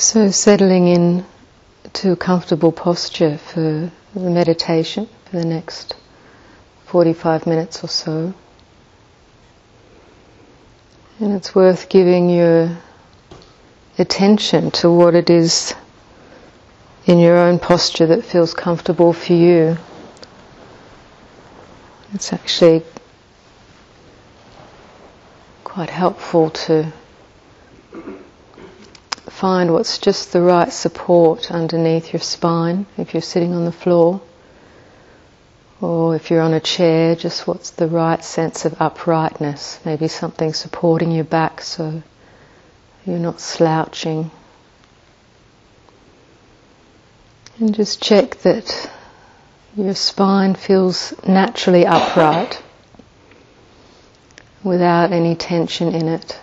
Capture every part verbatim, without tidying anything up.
So settling in to a comfortable posture for the meditation for the next forty-five minutes or so. And it's worth giving your attention to what it is in your own posture that feels comfortable for you. It's actually quite helpful to find what's just the right support underneath your spine if you're sitting on the floor, or if you're on a chair, just what's the right sense of uprightness, maybe something supporting your back so you're not slouching. And just check that your spine feels naturally upright without any tension in it.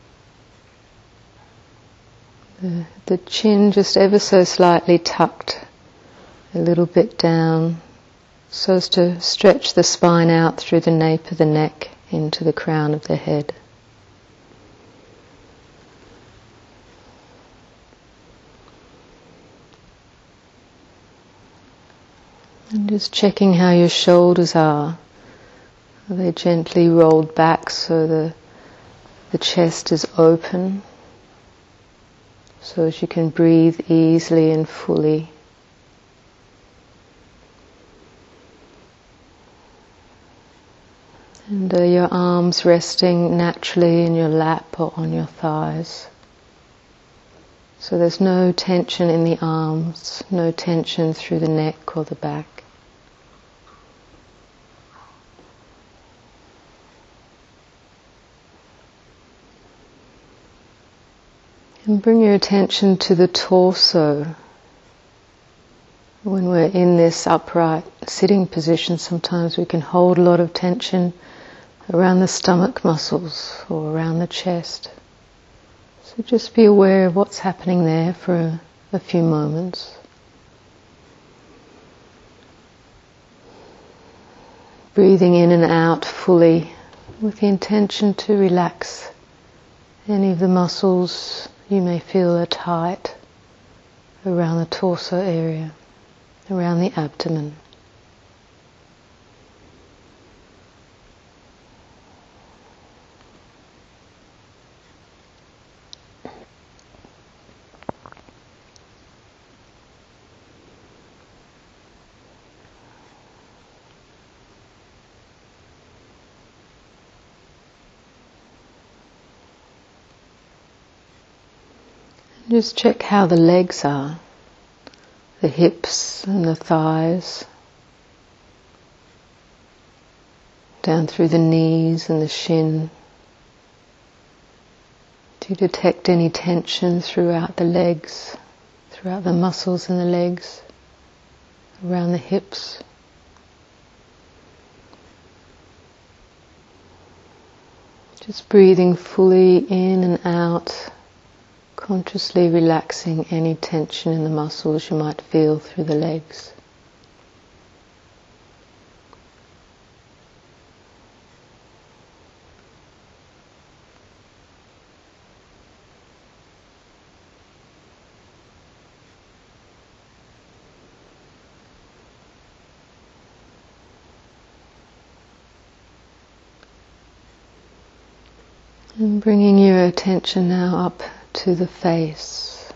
The, the chin just ever so slightly tucked a little bit down so as to stretch the spine out through the nape of the neck into the crown of the head. And just checking how your shoulders are. Are they gently rolled back so the, the chest is open, so as you can breathe easily and fully. And are your arms resting naturally in your lap or on your thighs? So there's no tension in the arms, no tension through the neck or the back. And bring your attention to the torso. When we're in this upright sitting position, sometimes we can hold a lot of tension around the stomach muscles or around the chest. So just be aware of what's happening there for a, a few moments. Breathing in and out fully with the intention to relax any of the muscles you may feel are tight around the torso area, around the abdomen. Just check how the legs are, the hips and the thighs, down through the knees and the shin. Do you detect any tension throughout the legs, throughout the muscles in the legs, around the hips? Just breathing fully in and out, consciously relaxing any tension in the muscles you might feel through the legs. And bringing your attention now up to the face.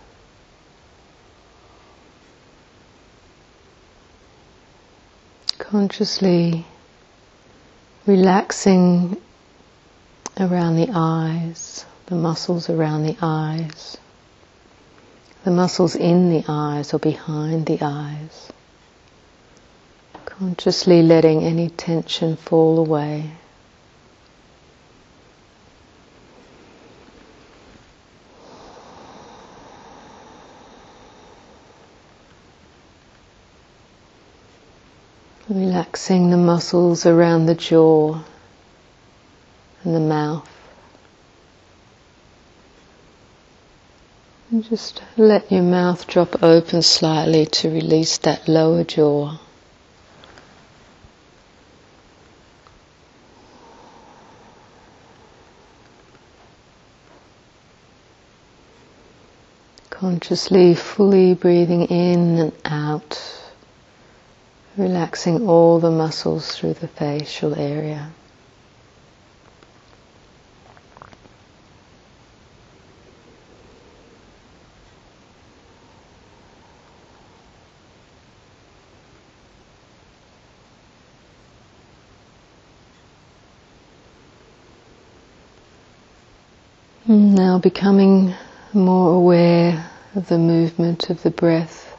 Consciously relaxing around the eyes, the muscles around the eyes, the muscles in the eyes or behind the eyes. Consciously letting any tension fall away. Relaxing the muscles around the jaw and the mouth. And just let your mouth drop open slightly to release that lower jaw. Consciously, fully breathing in and out, relaxing all the muscles through the facial area. Now becoming more aware of the movement of the breath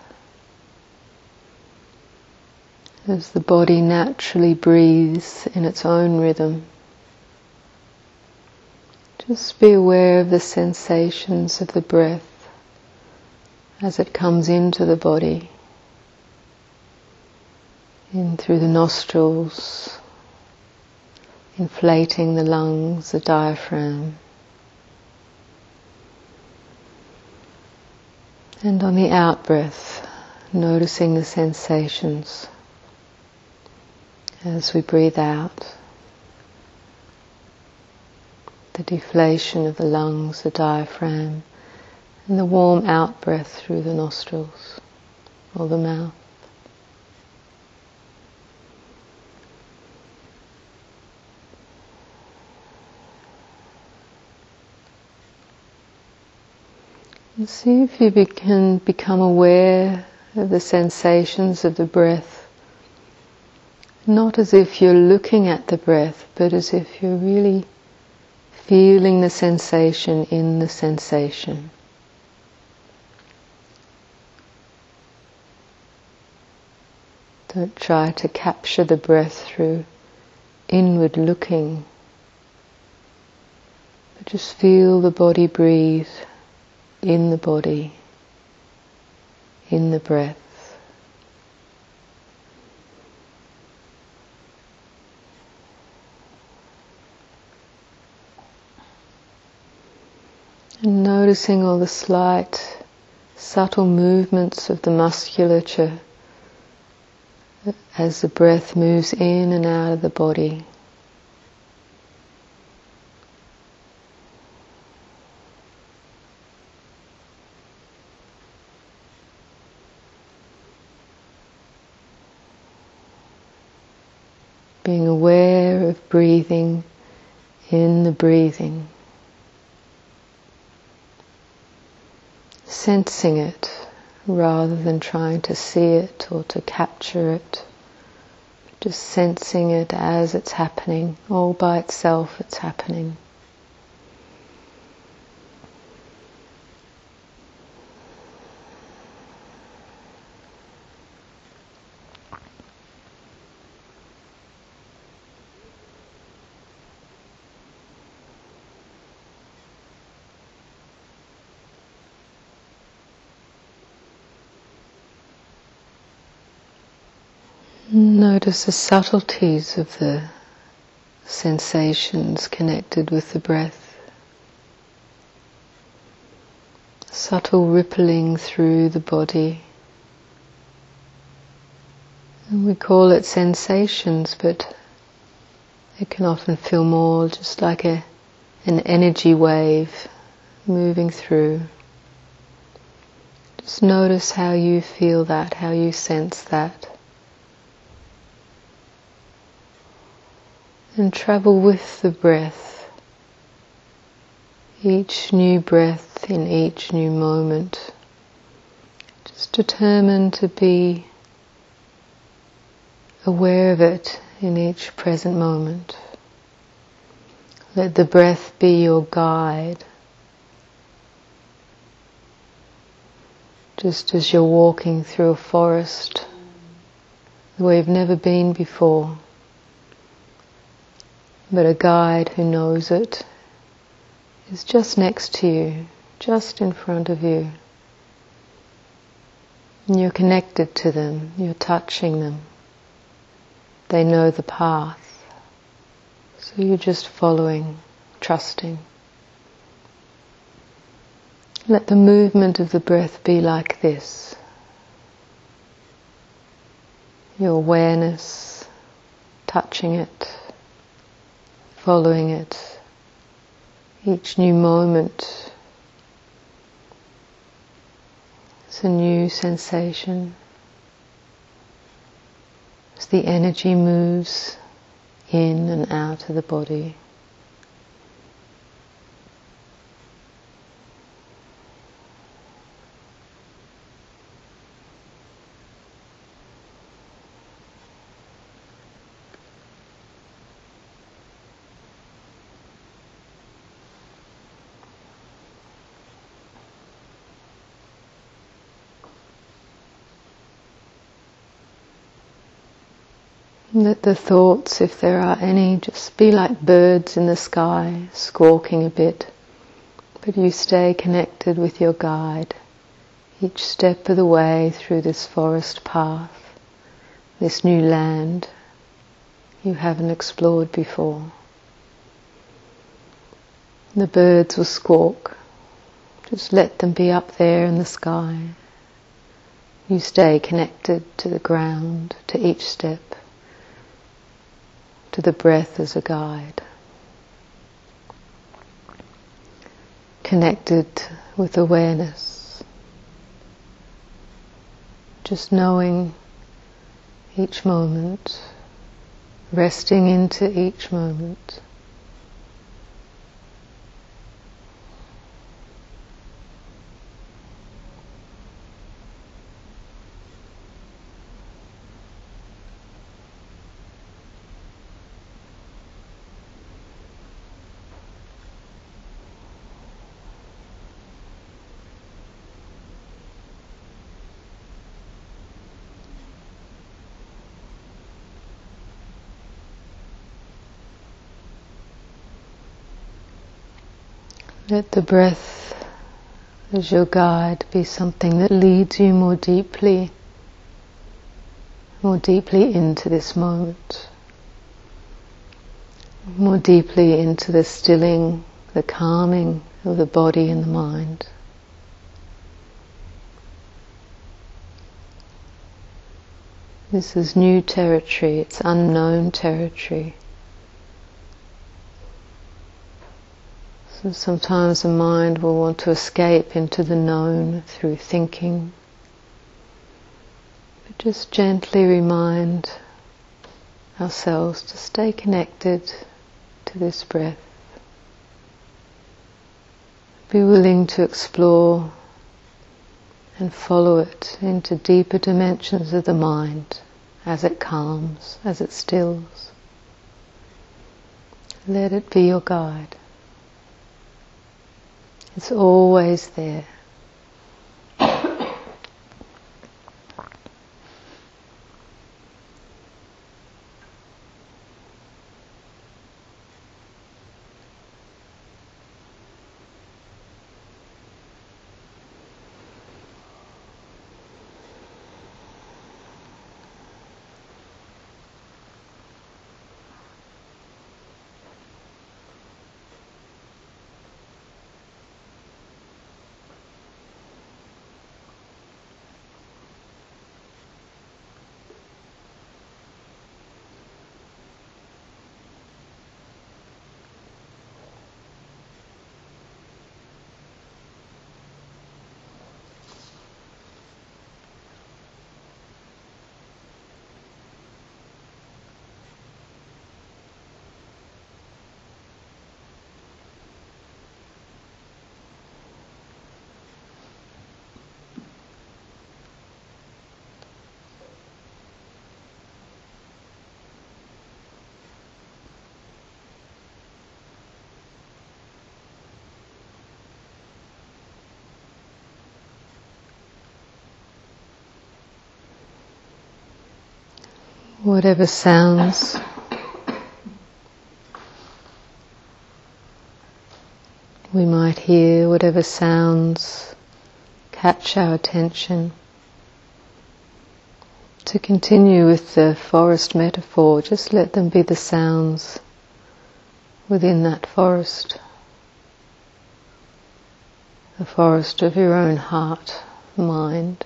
as the body naturally breathes in its own rhythm. Just be aware of the sensations of the breath as it comes into the body, in through the nostrils, inflating the lungs, the diaphragm. And on the out-breath, noticing the sensations as we breathe out. The deflation of the lungs, the diaphragm, and the warm out-breath through the nostrils or the mouth. And see if you be- can become aware of the sensations of the breath, not as if you're looking at the breath, but as if you're really feeling the sensation in the sensation. Don't try to capture the breath through inward looking, but just feel the body breathe in the body, in the breath. And noticing all the slight, subtle movements of the musculature as the breath moves in and out of the body. Being aware of breathing in the breathing. Sensing it rather than trying to see it or to capture it. Just sensing it as it's happening, all by itself it's happening. Notice the subtleties of the sensations connected with the breath. Subtle rippling through the body. And we call it sensations, but it can often feel more just like a, an energy wave moving through. Just notice how you feel that, how you sense that. And travel with the breath, each new breath in each new moment. Just determine to be aware of it in each present moment. Let the breath be your guide. Just as you're walking through a forest where you've never been before, but a guide who knows it is just next to you, just in front of you. And you're connected to them, you're touching them. They know the path. So you're just following, trusting. Let the movement of the breath be like this. Your awareness, touching it, following it, each new moment It's a new sensation as the energy moves in and out of the body. Let the thoughts, if there are any, just be like birds in the sky, squawking a bit, but you stay connected with your guide each step of the way through this forest path, this new land you haven't explored before. The birds will squawk, just let them be up there in the sky. You stay connected to the ground, to each step, to the breath as a guide. Connected with awareness. Just knowing each moment, resting into each moment. Let the breath as your guide be something that leads you more deeply, more deeply into this moment, more deeply into the stilling, the calming of the body and the mind. This is new territory, it's unknown territory. So sometimes the mind will want to escape into the known through thinking. But just gently remind ourselves to stay connected to this breath. Be willing to explore and follow it into deeper dimensions of the mind as it calms, as it stills. Let it be your guide. It's always there. Whatever sounds we might hear, whatever sounds catch our attention, to continue with the forest metaphor, just let them be the sounds within that forest, the forest of your own heart, mind.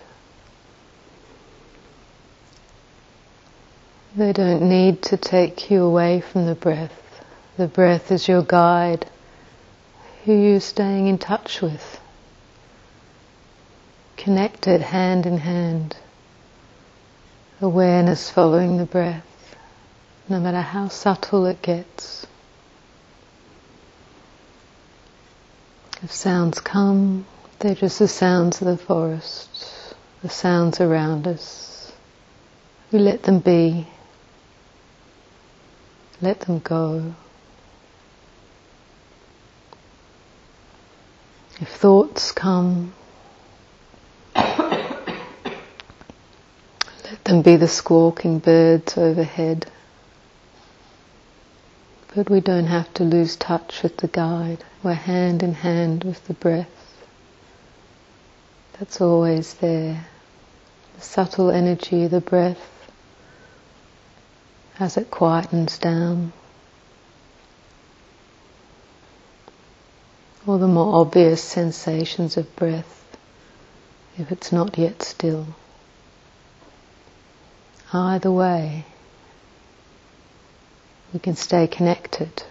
They don't need to take you away from the breath. The breath is your guide, who you're staying in touch with, connected hand in hand. Awareness following the breath, no matter how subtle it gets. If sounds come, they're just the sounds of the forest, the sounds around us. We let them be, let them go. If thoughts come, let them be the squawking birds overhead. But we don't have to lose touch with the guide. We're hand in hand with the breath. That's always there. The subtle energy of the breath as it quietens down. Or the more obvious sensations of breath, if it's not yet still. Either way, we can stay connected.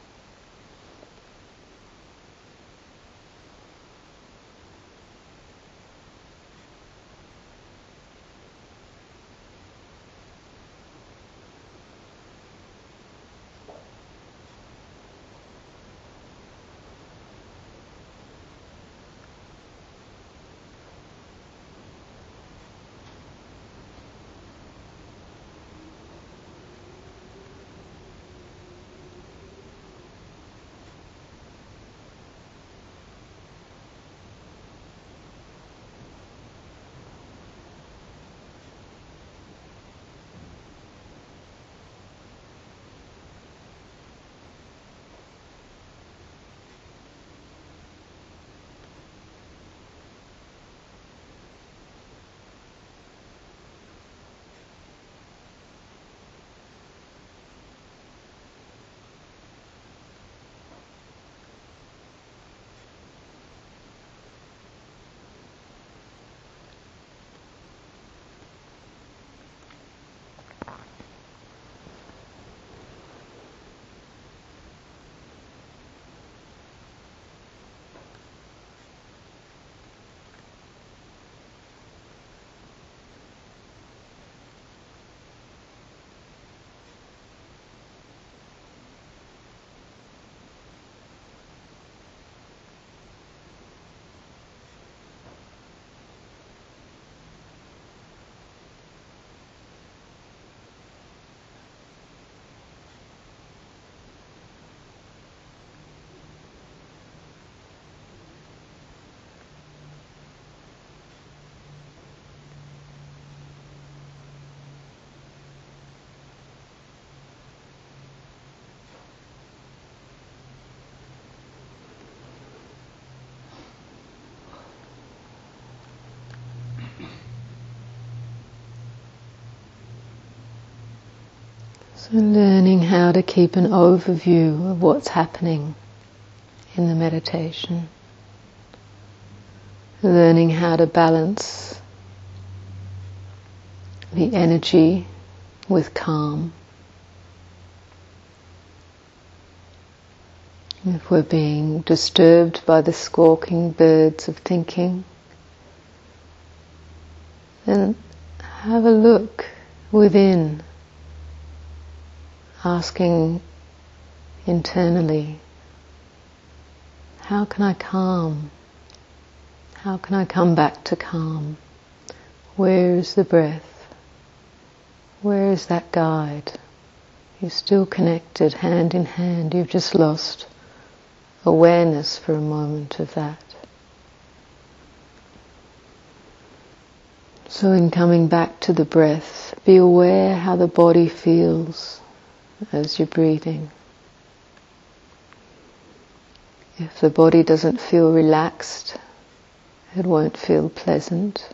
So learning how to keep an overview of what's happening in the meditation. Learning how to balance the energy with calm. If we're being disturbed by the squawking birds of thinking, then have a look within, asking internally, how can I calm? How can I come back to calm? Where is the breath? Where is that guide? You're still connected hand in hand, you've just lost awareness for a moment of that. So in coming back to the breath, be aware how the body feels as you're breathing. If the body doesn't feel relaxed, it won't feel pleasant.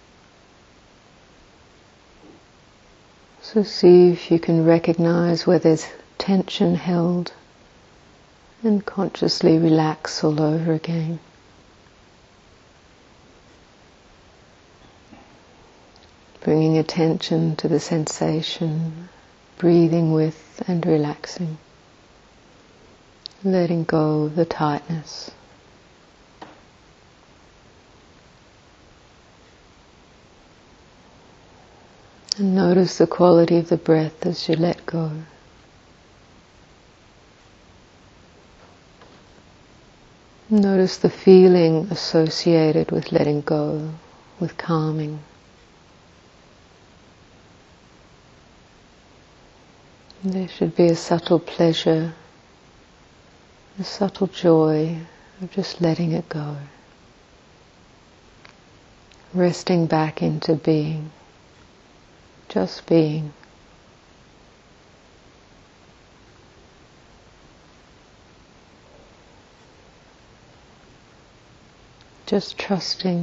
So see if you can recognize where there's tension held and consciously relax all over again. Bringing attention to the sensation, breathing with and relaxing, letting go of the tightness. And notice the quality of the breath as you let go. Notice the feeling associated with letting go, with calming. There should be a subtle pleasure, a subtle joy of just letting it go. Resting back into being, just being. Just trusting.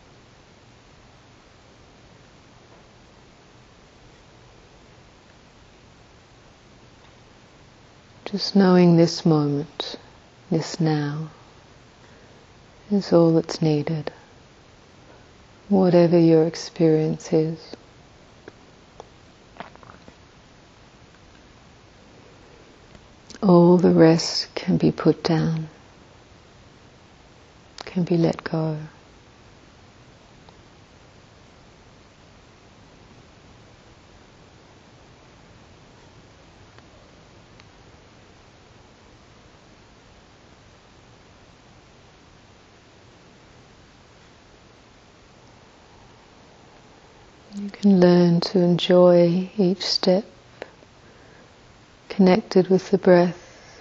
Just knowing this moment, this now, is all that's needed. Whatever your experience is. All the rest can be put down, can be let go. You can learn to enjoy each step connected with the breath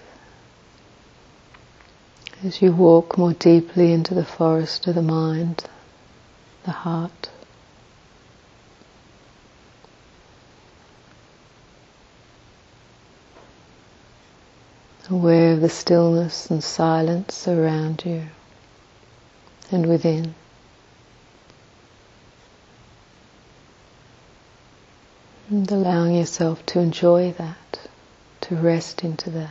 as you walk more deeply into the forest of the mind, the heart. Aware of the stillness and silence around you and within. And allowing yourself to enjoy that, to rest into that.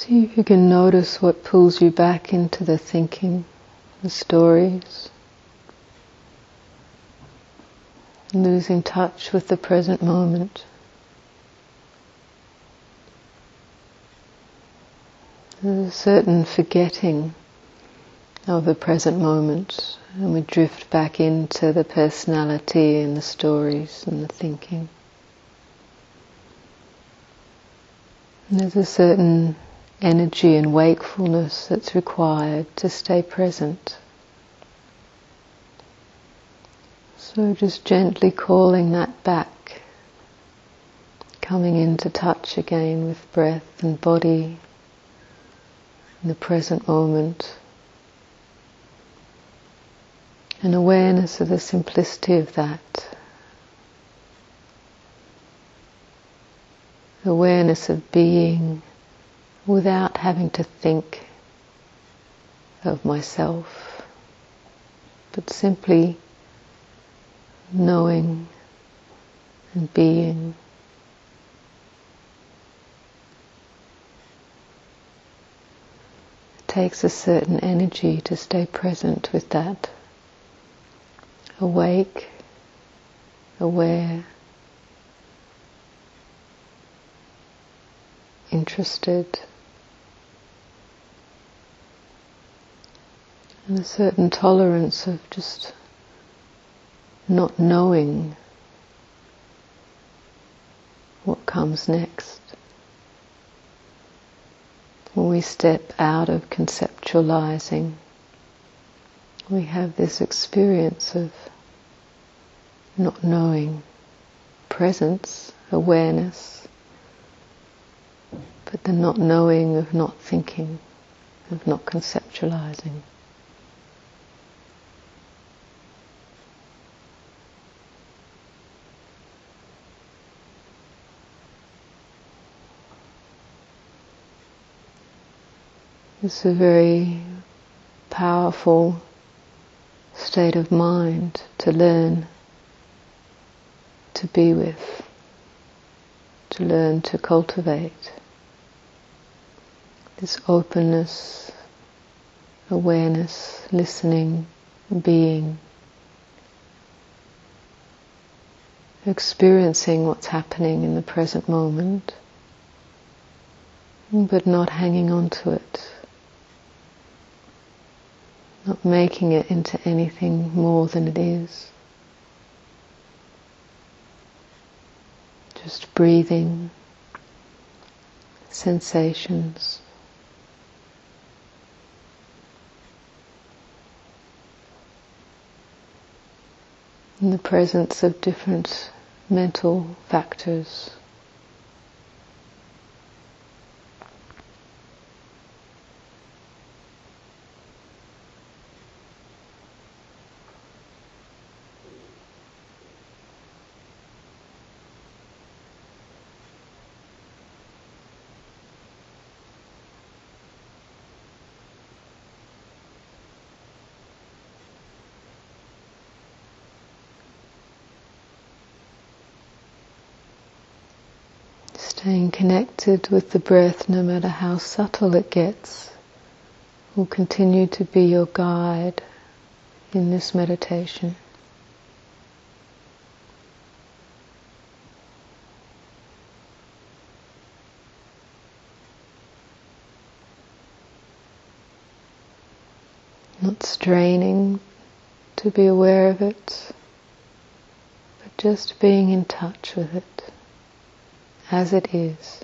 See if you can notice what pulls you back into the thinking, the stories, losing touch with the present moment. There's a certain forgetting of the present moment, and we drift back into the personality and the stories and the thinking. And there's a certain energy and wakefulness that's required to stay present. So just gently calling that back, coming into touch again with breath and body in the present moment. An awareness of the simplicity of that. Awareness of being without having to think of myself, but simply knowing and being. It takes a certain energy to stay present with that. Awake, aware, interested, and a certain tolerance of just not knowing what comes next. When we step out of conceptualizing, we have this experience of not knowing, presence, awareness, but the not knowing of not thinking, of not conceptualizing. It's a very powerful state of mind to learn to be with, to learn to cultivate. This openness, awareness, listening, being, experiencing what's happening in the present moment, but not hanging on to it. Not making it into anything more than it is. Just breathing, sensations. In the presence of different mental factors. Staying connected with the breath, no matter how subtle it gets, will continue to be your guide in this meditation. Not straining to be aware of it, but just being in touch with it as it is.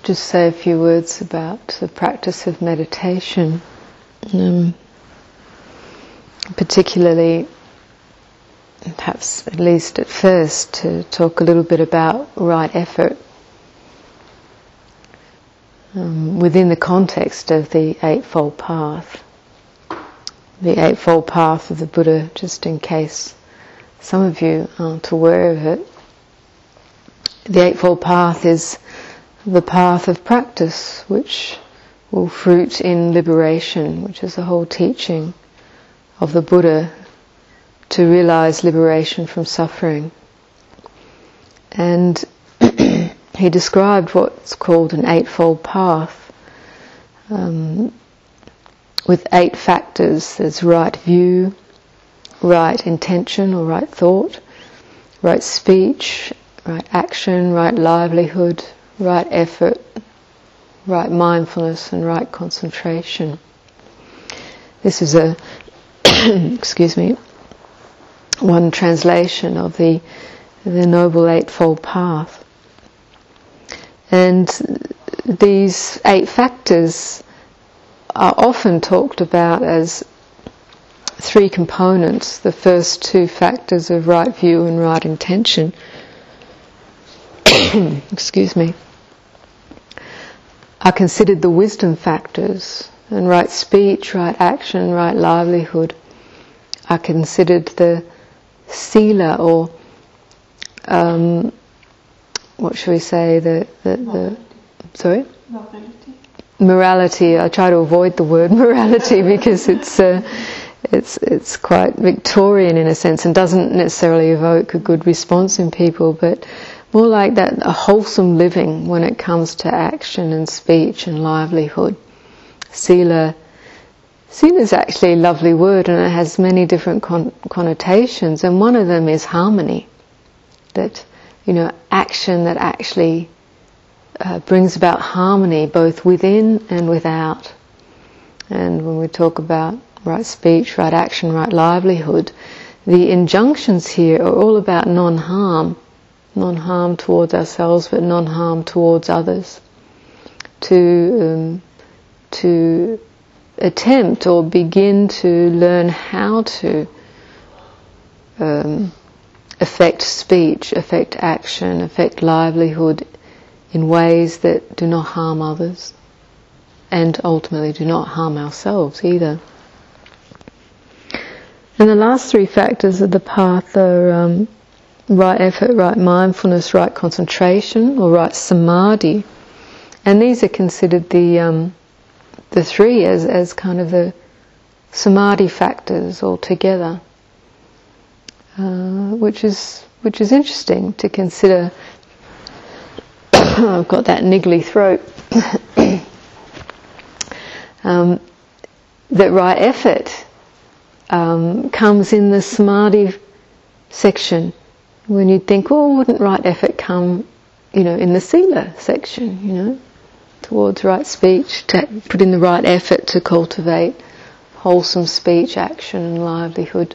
just say a few words about the practice of meditation, um, particularly, perhaps at least at first, to talk a little bit about right effort um, within the context of the Eightfold Path. The Eightfold Path of the Buddha, just in case some of you aren't aware of it. The Eightfold Path is the path of practice which will fruit in liberation, which is the whole teaching of the Buddha, to realize liberation from suffering. And he described what's called an Eightfold Path um, with eight factors. There's right view, right intention or right thought, right speech, right action, right livelihood, right effort, right mindfulness and right concentration. This is a, excuse me, one translation of the, the Noble Eightfold Path. And these eight factors are often talked about as three components. The first two factors of right view and right intention, excuse me, are considered the wisdom factors, and right speech, right action, right livelihood are considered the sila, or um, what should we say, the, the, the sorry? Morality. Morality. I try to avoid the word morality because it's uh, it's it's quite Victorian in a sense and doesn't necessarily evoke a good response in people, but more like that, a wholesome living when it comes to action and speech and livelihood. Sila. Sila is actually a lovely word, and it has many different con- connotations, and one of them is harmony. That, you know, action that actually uh, brings about harmony both within and without. And when we talk about right speech, right action, right livelihood, the injunctions here are all about non-harm. Non-harm towards ourselves, but non-harm towards others. To um, to attempt or begin to learn how to um, affect speech, affect action, affect livelihood in ways that do not harm others, and ultimately do not harm ourselves either. And the last three factors of the path are um, right effort, right mindfulness, right concentration, or right samadhi. And these are considered the um, the three as, as kind of the samadhi factors altogether, uh, which is which is interesting to consider. I've got that niggly throat. um, that right effort um, comes in the samadhi section. When you think, well, wouldn't right effort come, you know, in the sila section, you know, towards right speech, to put in the right effort to cultivate wholesome speech, action and livelihood,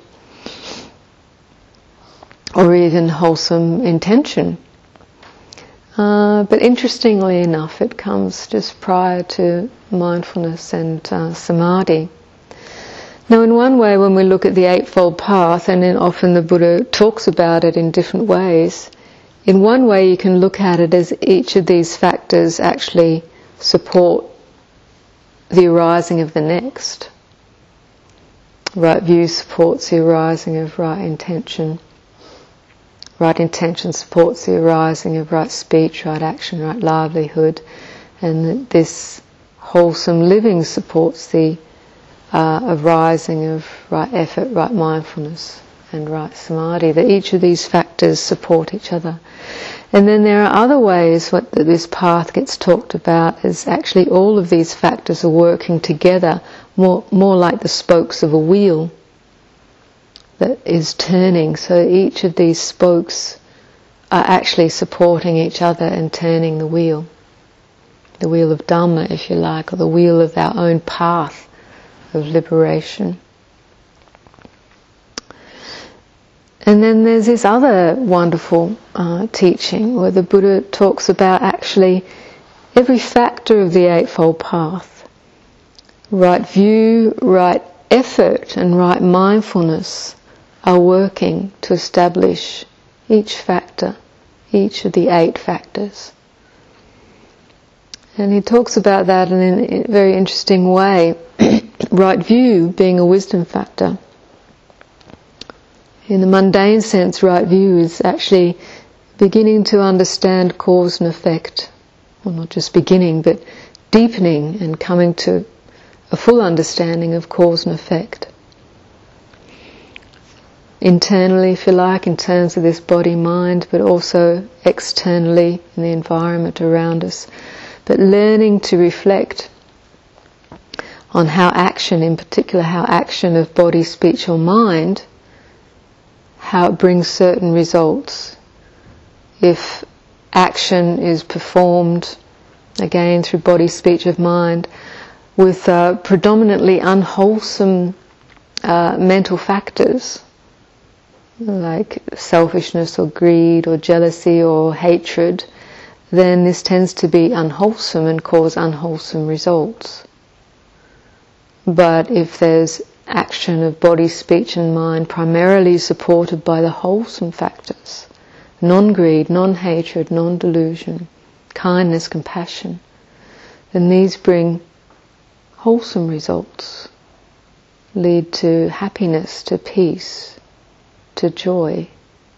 or even wholesome intention. Uh, but interestingly enough, it comes just prior to mindfulness and uh, samadhi. Now, in one way, when we look at the Eightfold Path, and then often the Buddha talks about it in different ways, in one way you can look at it as each of these factors actually support the arising of the next. Right view supports the arising of right intention. Right intention supports the arising of right speech, right action, right livelihood. And this wholesome living supports the Uh, arising of right effort, right mindfulness and right samadhi, that each of these factors support each other. And then there are other ways what that this path gets talked about is actually all of these factors are working together, more, more like the spokes of a wheel that is turning. So each of these spokes are actually supporting each other and turning the wheel. The wheel of Dhamma, if you like, or the wheel of our own path of liberation. And then there's this other wonderful uh, teaching where the Buddha talks about actually every factor of the Eightfold Path, right view, right effort and right mindfulness are working to establish each factor, each of the eight factors. And he talks about that in a very interesting way. Right view being a wisdom factor. In the mundane sense, right view is actually beginning to understand cause and effect. Well, not just beginning, but deepening and coming to a full understanding of cause and effect. Internally, if you like, in terms of this body-mind, but also externally in the environment around us. But learning to reflect on how action, in particular how action of body, speech or mind, how it brings certain results. If action is performed, again through body, speech of mind, with uh, predominantly unwholesome uh, mental factors, like selfishness or greed or jealousy or hatred, then this tends to be unwholesome and cause unwholesome results. But if there's action of body, speech and mind primarily supported by the wholesome factors, non-greed, non-hatred, non-delusion, kindness, compassion, then these bring wholesome results, lead to happiness, to peace, to joy.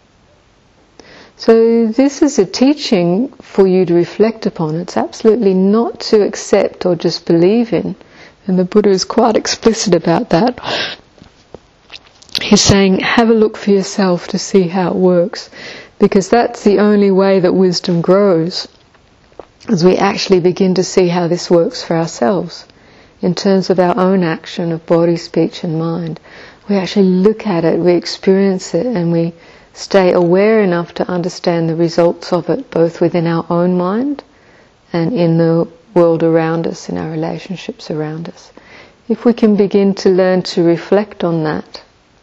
So this is a teaching for you to reflect upon. It's absolutely not to accept or just believe in. And the Buddha is quite explicit about that. He's saying, have a look for yourself to see how it works. Because that's the only way that wisdom grows, as we actually begin to see how this works for ourselves. In terms of our own action of body, speech and mind. We actually look at it, we experience it, and we stay aware enough to understand the results of it, both within our own mind and in the world around us, in our relationships around us. If we can begin to learn to reflect on that,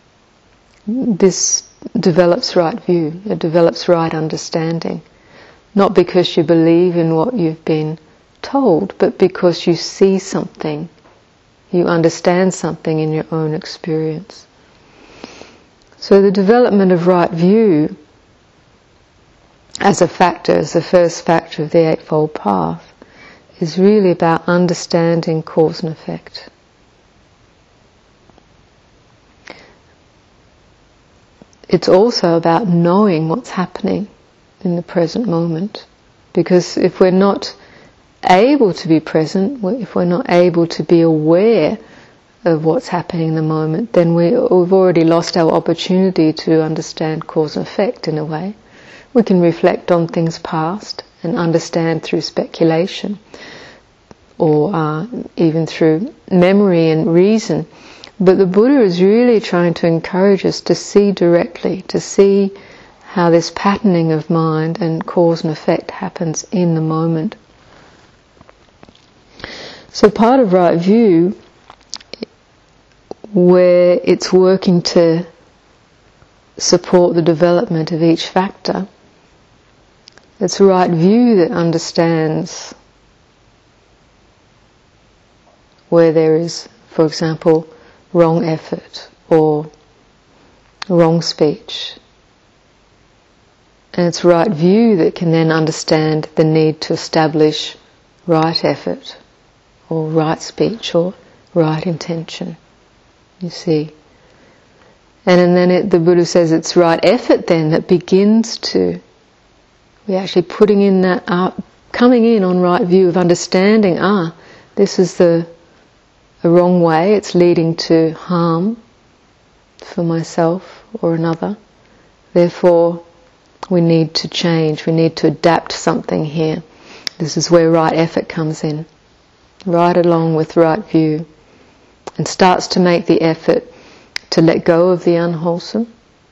this develops right view, it develops right understanding. Not because you believe in what you've been told, but because you see something, you understand something in your own experience. So the development of right view as a factor, as the first factor of the Eightfold Path, is really about understanding cause and effect. It's also about knowing what's happening in the present moment. Because if we're not able to be present, if we're not able to be aware of what's happening in the moment, then we, we've already lost our opportunity to understand cause and effect in a way. We can reflect on things past and understand through speculation, or uh, even through memory and reason. But the Buddha is really trying to encourage us to see directly, to see how this patterning of mind and cause and effect happens in the moment. So part of right view, where it's working to support the development of each factor, it's right view that understands where there is, for example, wrong effort or wrong speech. And it's right view that can then understand the need to establish right effort or right speech or right intention. You see. And, and then it, the Buddha says it's right effort then that begins to, we're actually putting in that, uh, coming in on right view of understanding, ah, this is the, the wrong way, it's leading to harm for myself or another. Therefore, we need to change, we need to adapt something here. This is where right effort comes in, right along with right view, and starts to make the effort to let go of the unwholesome,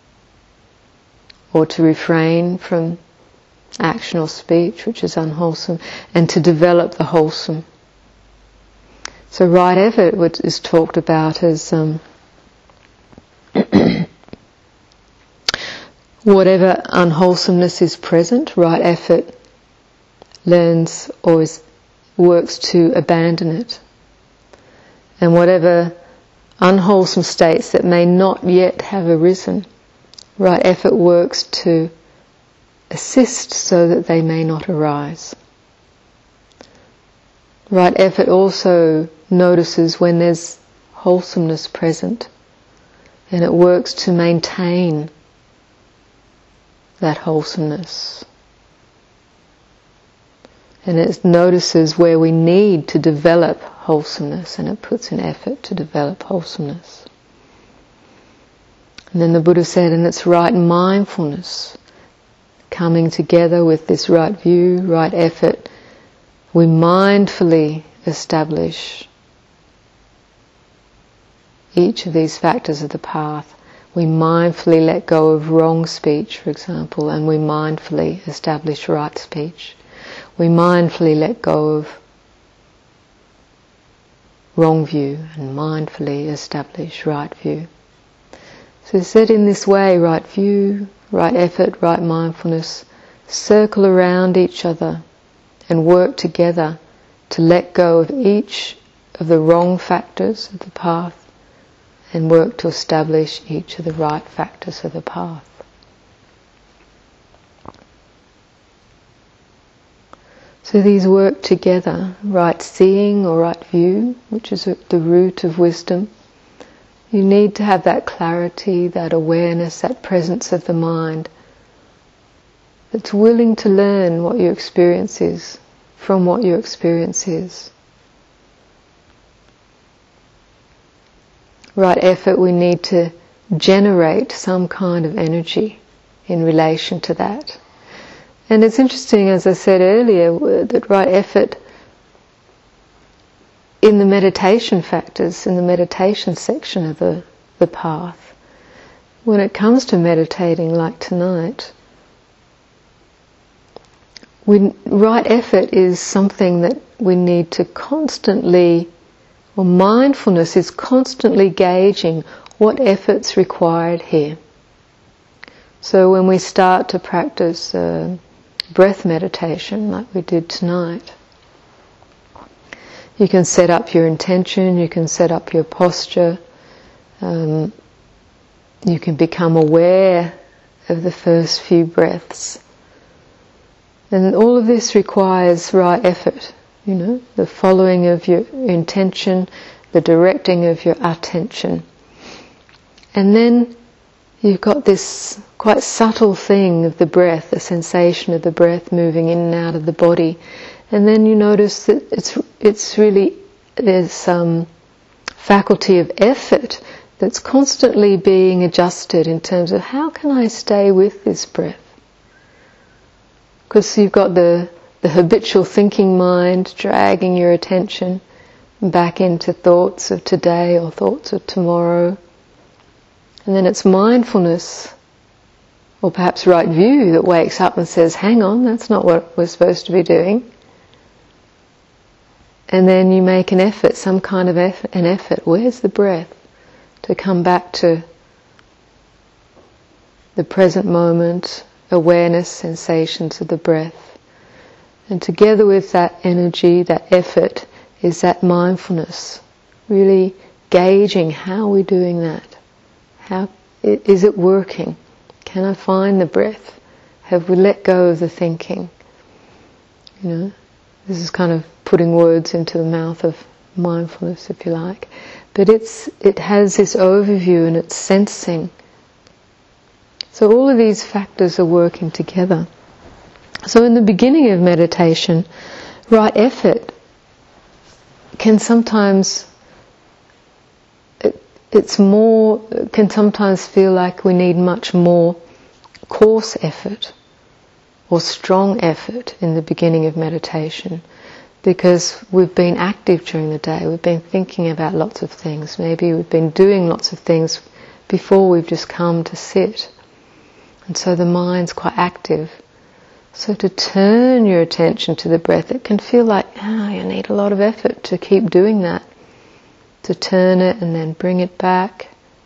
or to refrain from action or speech which is unwholesome, and to develop the wholesome. So right effort is talked about as um, whatever unwholesomeness is present, right effort learns or is works to abandon it. And whatever unwholesome states that may not yet have arisen, right effort works to assist so that they may not arise. Right effort also notices when there's wholesomeness present, and it works to maintain that wholesomeness. And it notices where we need to develop wholesomeness, and it puts in effort to develop wholesomeness. And then the Buddha said, and it's right mindfulness, coming together with this right view, right effort, we mindfully establish each of these factors of the path. We mindfully let go of wrong speech, for example, and we mindfully establish right speech. We mindfully let go of wrong view and mindfully establish right view. So he said, in this way, right view, right effort, right mindfulness circle around each other and work together to let go of each of the wrong factors of the path and work to establish each of the right factors of the path. So these work together, right seeing or right view, which is at the root of wisdom. You need to have that clarity, that awareness, that presence of the mind that's willing to learn what your experience is from what your experience is. Right effort, we need to generate some kind of energy in relation to that. And it's interesting, as I said earlier, that right effort in the meditation factors, in the meditation section of the, the path, when it comes to meditating like tonight, we, right effort is something that we need to constantly, or mindfulness is constantly gauging what effort's required here. So when we start to practice uh, breath meditation like we did tonight, you can set up your intention, you can set up your posture, um, you can become aware of the first few breaths. And all of this requires right effort, you know, the following of your intention, the directing of your attention. And then you've got this quite subtle thing of the breath, the sensation of the breath moving in and out of the body. And then you notice that it's it's really, there's some faculty of effort that's constantly being adjusted in terms of how can I stay with this breath? Because you've got the, the habitual thinking mind dragging your attention back into thoughts of today or thoughts of tomorrow. And then it's mindfulness, or perhaps right view, that wakes up and says, hang on, that's not what we're supposed to be doing. And then you make an effort, some kind of effort, an effort, where's the breath? To come back to the present moment, awareness, sensations of the breath. And together with that energy, that effort, is that mindfulness. Really gauging how we're doing that. How is it working? Can I find the breath? Have we let go of the thinking? You know, this is kind of putting words into the mouth of mindfulness, if you like. But it's it has this overview and it's sensing. So all of these factors are working together. So in the beginning of meditation, right effort can sometimes, it, it's more, can sometimes feel like we need much more coarse effort or strong effort in the beginning of meditation, because we've been active during the day, we've been thinking about lots of things, maybe we've been doing lots of things before we've just come to sit. And so the mind's quite active. So to turn your attention to the breath, it can feel like, ah, oh, you need a lot of effort to keep doing that. To turn it and then bring it back.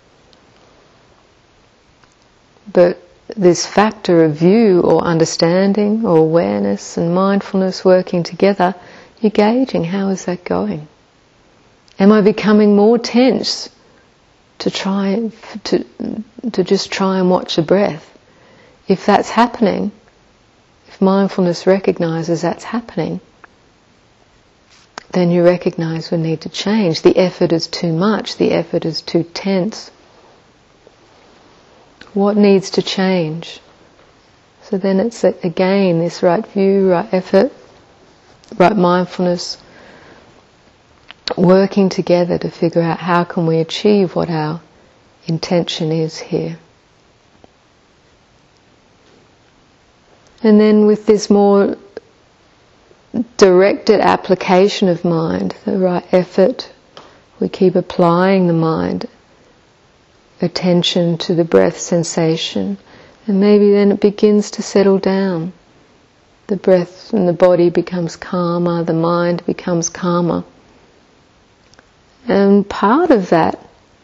But this factor of view or understanding or awareness and mindfulness working together you're gauging, how is that going? Am I becoming more tense to try to to just try and watch the breath? If that's happening, if mindfulness recognizes that's happening, then you recognize we need to change. The effort is too much, the effort is too tense. What needs to change? So then it's again this right view, right effort, right mindfulness, working together to figure out how can we achieve what our intention is here. And then with this more directed application of mind, the right effort, we keep applying the mind, attention to the breath sensation, and maybe then it begins to settle down. The breath and the body becomes calmer, the mind becomes calmer. And part of that,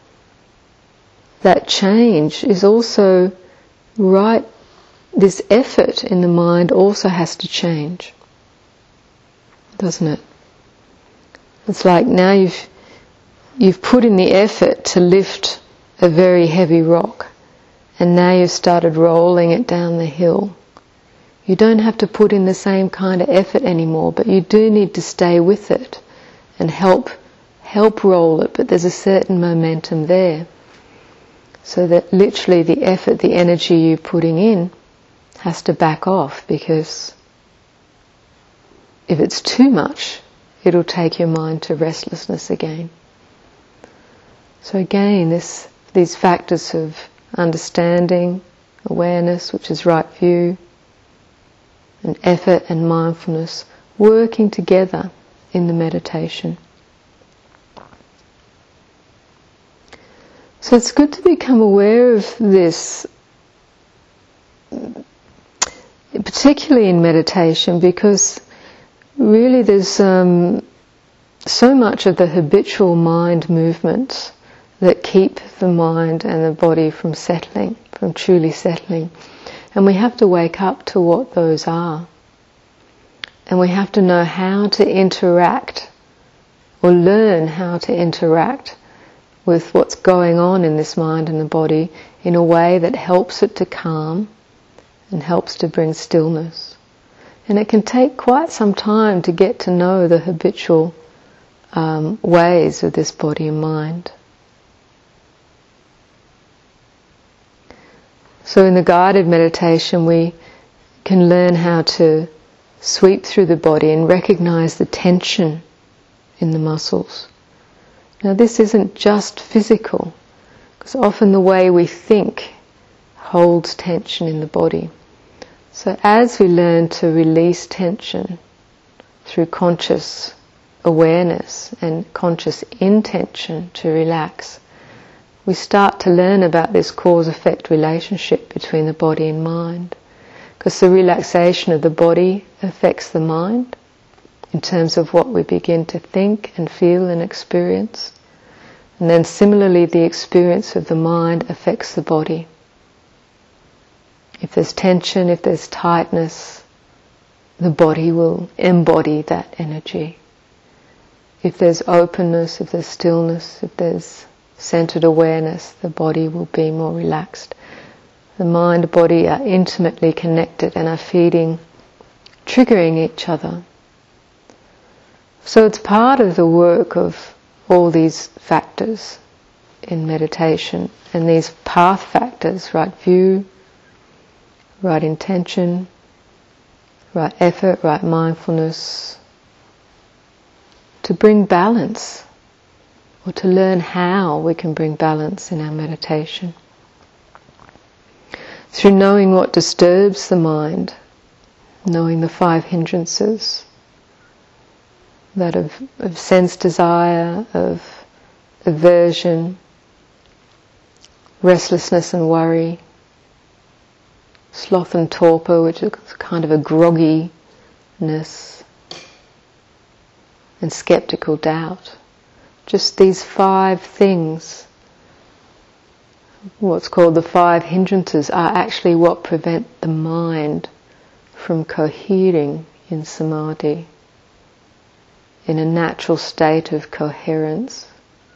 that change is also right, this effort in the mind also has to change, doesn't it? It's like now you've you've put in the effort to lift a very heavy rock, and now you've started rolling it down the hill. You don't have to put in the same kind of effort anymore, but you do need to stay with it and help help roll it, but there's a certain momentum there. So that literally the effort, the energy you're putting in has to back off, because if it's too much, it'll take your mind to restlessness again. So again, this these factors of understanding, awareness, which is right view, and effort and mindfulness working together in the meditation. So it's good to become aware of this, particularly in meditation, because really there's um, so much of the habitual mind movements that keep the mind and the body from settling, from truly settling. And we have to wake up to what those are. And we have to know how to interact, or learn how to interact with what's going on in this mind and the body in a way that helps it to calm and helps to bring stillness. And it can take quite some time to get to know the habitual um, ways of this body and mind. So in the guided meditation we can learn how to sweep through the body and recognize the tension in the muscles. Now this isn't just physical, because often the way we think holds tension in the body. So as we learn to release tension through conscious awareness and conscious intention to relax, we start to learn about this cause-effect relationship between the body and mind. Because the relaxation of the body affects the mind in terms of what we begin to think and feel and experience. And then similarly the experience of the mind affects the body. If there's tension, if there's tightness, the body will embody that energy. If there's openness, if there's stillness, if there's centered awareness, the body will be more relaxed. The mind and body are intimately connected and are feeding, triggering each other. So it's part of the work of all these factors in meditation, and these path factors, right view, right intention, right effort, right mindfulness, to bring balance, or to learn how we can bring balance in our meditation. Through knowing what disturbs the mind, knowing the five hindrances, that of, of sense desire, of aversion, restlessness and worry, sloth and torpor, which is kind of a grogginess, and skeptical doubt. Just these five things, what's called the five hindrances, are actually what prevent the mind from cohering in samadhi. in a natural state of coherence.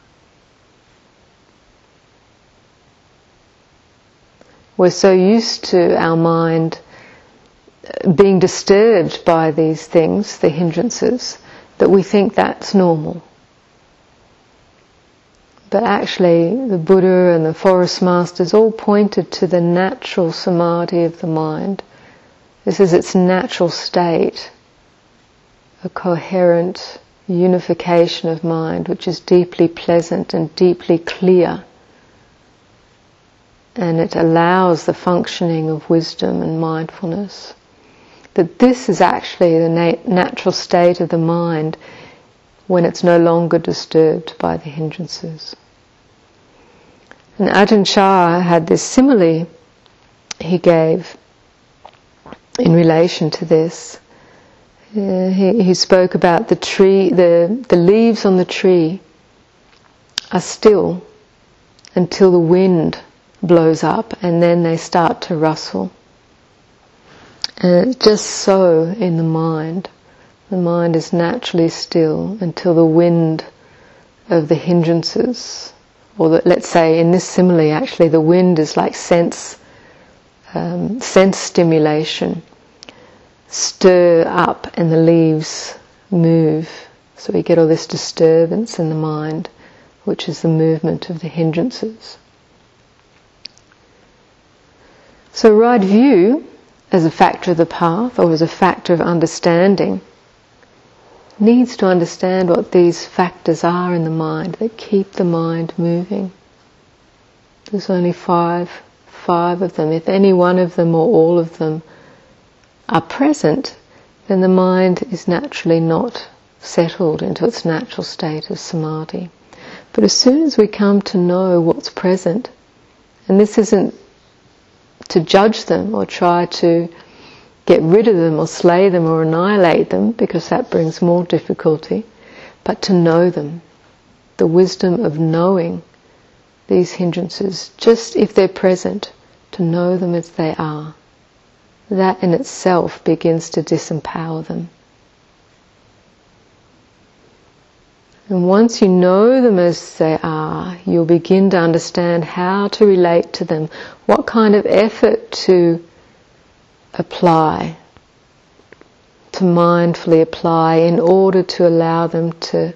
We're so used to our mind being disturbed by these things, the hindrances, that we think that's normal. But actually, the Buddha and the forest masters all pointed to the natural samadhi of the mind. This is its natural state, a coherent unification of mind, which is deeply pleasant and deeply clear. And it allows the functioning of wisdom and mindfulness. That this is actually the nat- natural state of the mind when it's no longer disturbed by the hindrances. And Ajahn Chah had this simile he gave in relation to this. Uh, he, he spoke about the tree, the, the leaves on the tree are still until the wind blows up, and then they start to rustle. And it's just so in the mind. The mind is naturally still until the wind of the hindrances, or the, let's say in this simile actually the wind is like sense, um, sense stimulation, stir up and the leaves move. So we get all this disturbance in the mind, which is the movement of the hindrances. So right view, as a factor of the path, or as a factor of understanding, needs to understand what these factors are in the mind that keep the mind moving. There's only five, five of them. If any one of them or all of them are present, then the mind is naturally not settled into its natural state of samadhi. But as soon as we come to know what's present, and this isn't to judge them or try to get rid of them or slay them or annihilate them, because that brings more difficulty, but to know them. The wisdom of knowing these hindrances, just if they're present, to know them as they are. That in itself begins to disempower them. And once you know them as they are, you'll begin to understand how to relate to them, what kind of effort to apply, to mindfully apply in order to allow them to,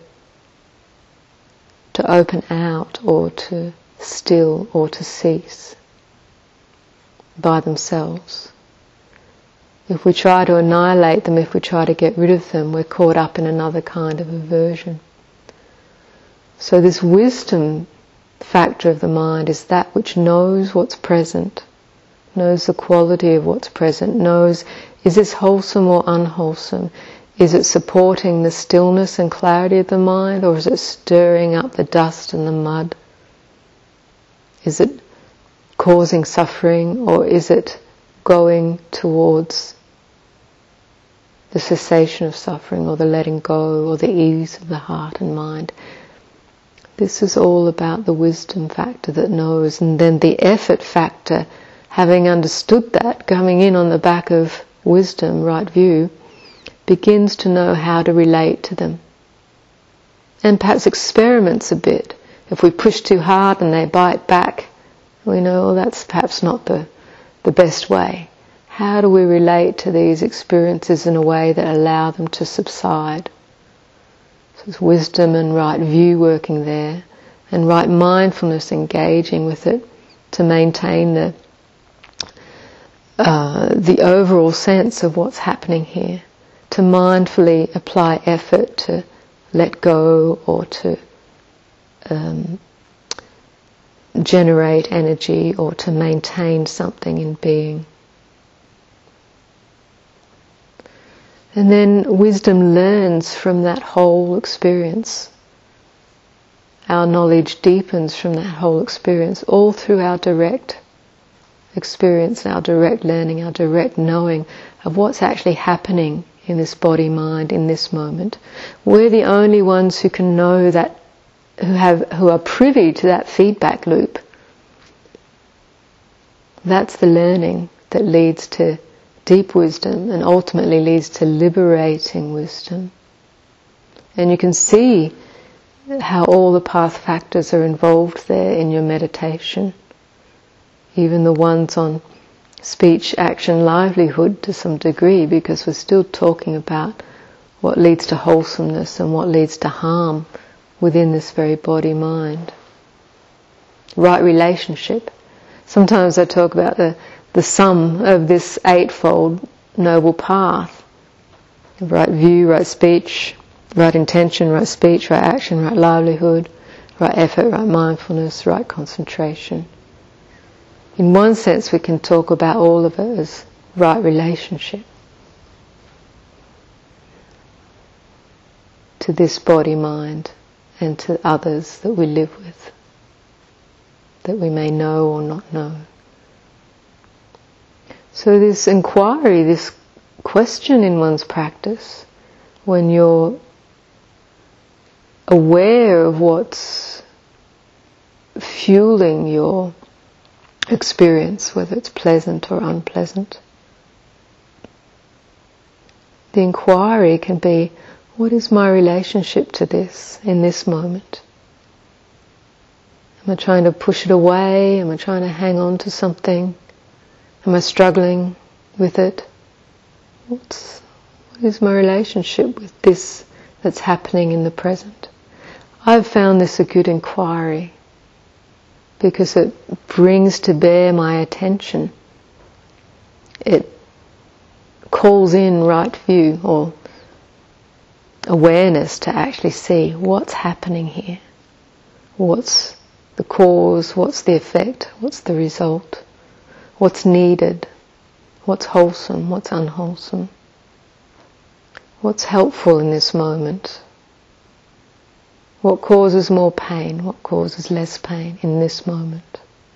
to open out or to still or to cease by themselves. If we try to annihilate them, if we try to get rid of them, we're caught up in another kind of aversion. So this wisdom factor of the mind is that which knows what's present, knows the quality of what's present, knows, is this wholesome or unwholesome? Is it supporting the stillness and clarity of the mind, or is it stirring up the dust and the mud? Is it causing suffering, or is it going towards the cessation of suffering, or the letting go, or the ease of the heart and mind? This is all about the wisdom factor that knows, and then the effort factor, having understood that, coming in on the back of wisdom, right view, begins to know how to relate to them. And perhaps experiments a bit. If we push too hard and they bite back, we know, well, that's perhaps not the, the best way. How do we relate to these experiences in a way that allow them to subside? So it's wisdom and right view working there, and right mindfulness engaging with it to maintain the uh, the overall sense of what's happening here. To mindfully apply effort to let go or to um, generate energy or to maintain something in being. And then wisdom learns from that whole experience. Our knowledge deepens from that whole experience, all through our direct experience, our direct learning, our direct knowing of what's actually happening in this body-mind in this moment. We're the only ones who can know that, who have, who are privy to that feedback loop. That's the learning that leads to deep wisdom and ultimately leads to liberating wisdom. And you can see how all the path factors are involved there in your meditation. Even the ones on speech, action, livelihood to some degree, because we're still talking about what leads to wholesomeness and what leads to harm within this very body-mind. Right relationship. Sometimes I talk about the, the sum of this eightfold noble path. Right view, right speech, right intention, right speech, right action, right livelihood, right effort, right mindfulness, right concentration. In one sense we can talk about all of it as right relationship to this body-mind and to others that we live with, that we may know or not know. So this inquiry, this question in one's practice, when you're aware of what's fueling your experience, whether it's pleasant or unpleasant, the inquiry can be, what is my relationship to this in this moment? Am I trying to push it away? Am I trying to hang on to something? Am I struggling with it? What's, what is my relationship with this that's happening in the present? I've found this a good inquiry because it brings to bear my attention. It calls in right view or awareness to actually see what's happening here. What's the cause? What's the effect? What's the result? What's needed? What's wholesome? What's unwholesome? What's helpful in this moment? What causes more pain? What causes less pain in this moment?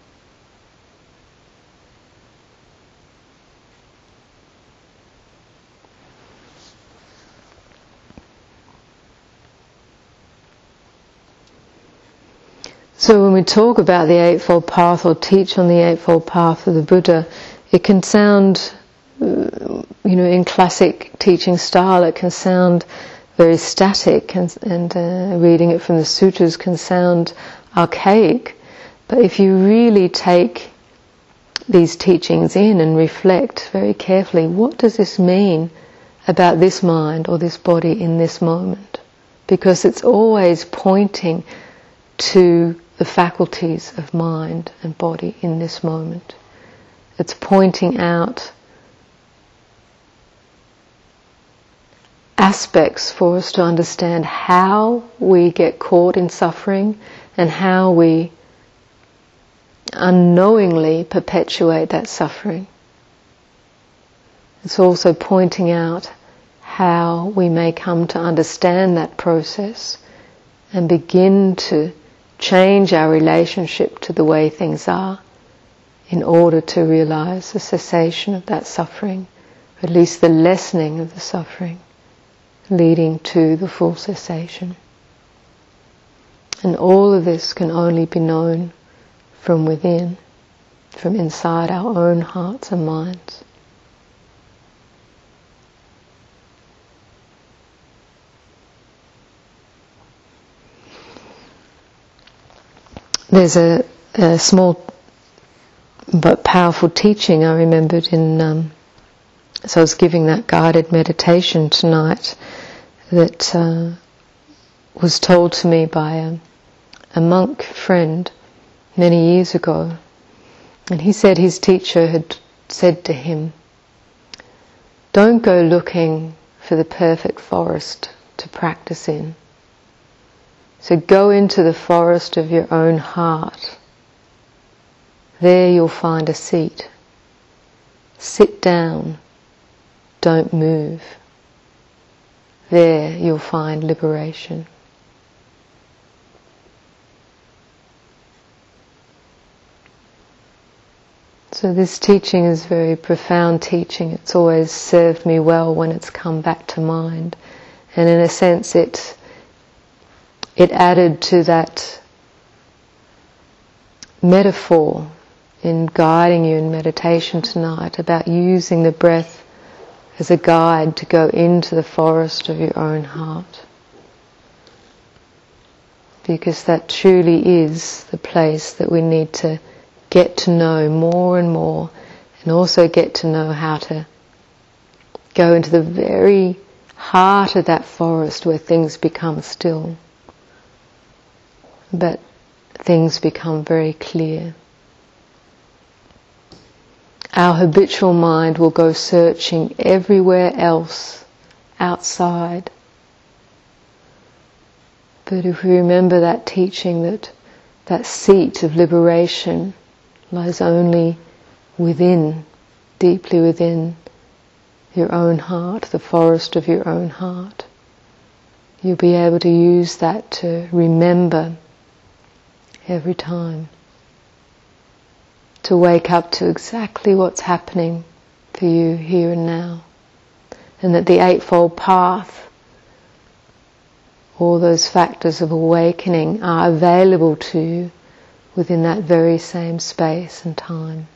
So when we talk about the Eightfold Path or teach on the Eightfold Path of the Buddha, it can sound, you know, in classic teaching style, it can sound very static, and, and uh, reading it from the sutras can sound archaic. But if you really take these teachings in and reflect very carefully, what does this mean about this mind or this body in this moment? Because it's always pointing to the faculties of mind and body in this moment. It's pointing out aspects for us to understand how we get caught in suffering and how we unknowingly perpetuate that suffering. It's also pointing out how we may come to understand that process and begin to change our relationship to the way things are in order to realize the cessation of that suffering, or at least the lessening of the suffering, leading to the full cessation. And all of this can only be known from within, from inside our own hearts and minds. There's a, a small but powerful teaching I remembered in, um, so I was giving that guided meditation tonight, that uh, was told to me by a, a monk friend many years ago. And he said his teacher had said to him, "Don't go looking for the perfect forest to practice in. So go into the forest of your own heart. There you'll find a seat. Sit down. Don't move. There you'll find liberation." So this teaching is a very profound teaching. It's always served me well when it's come back to mind. And in a sense it it added to that metaphor in guiding you in meditation tonight about using the breath as a guide to go into the forest of your own heart. because that truly is the place that we need to get to know more and more, and also get to know how to go into the very heart of that forest where things become still, but things become very clear. Our habitual mind will go searching everywhere else outside. But if we remember that teaching that that seat of liberation lies only within, deeply within your own heart, the forest of your own heart, you'll be able to use that to remember every time, to wake up to exactly what's happening for you here and now, and that the Eightfold Path, all those factors of awakening, are available to you within that very same space and time.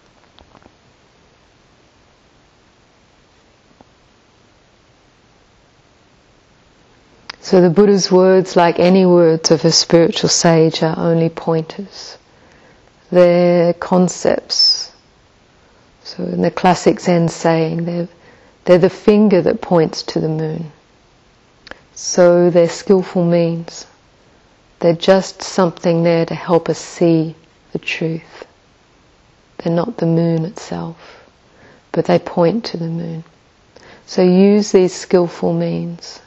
So the Buddha's words, like any words of a spiritual sage, are only pointers. They're concepts. So in the classic Zen saying, they're, they're the finger that points to the moon. So they're skillful means. They're just something there to help us see the truth. They're not the moon itself, but they point to the moon. So use these skillful means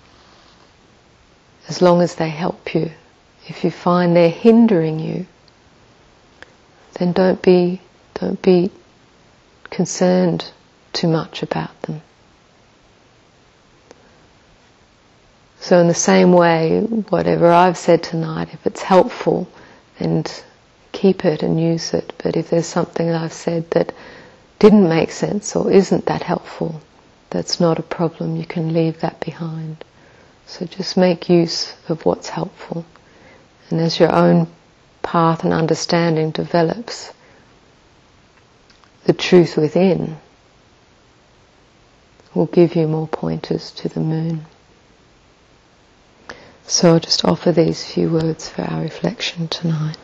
as long as they help you. If you find they're hindering you, then don't be don't be concerned too much about them. So in the same way, whatever I've said tonight, if it's helpful, then keep it and use it. But if there's something that I've said that didn't make sense or isn't that helpful, that's not a problem. You can leave that behind. So just make use of what's helpful. And as your own path and understanding develops, the truth within will give you more pointers to the moon. So I'll just offer these few words for our reflection tonight.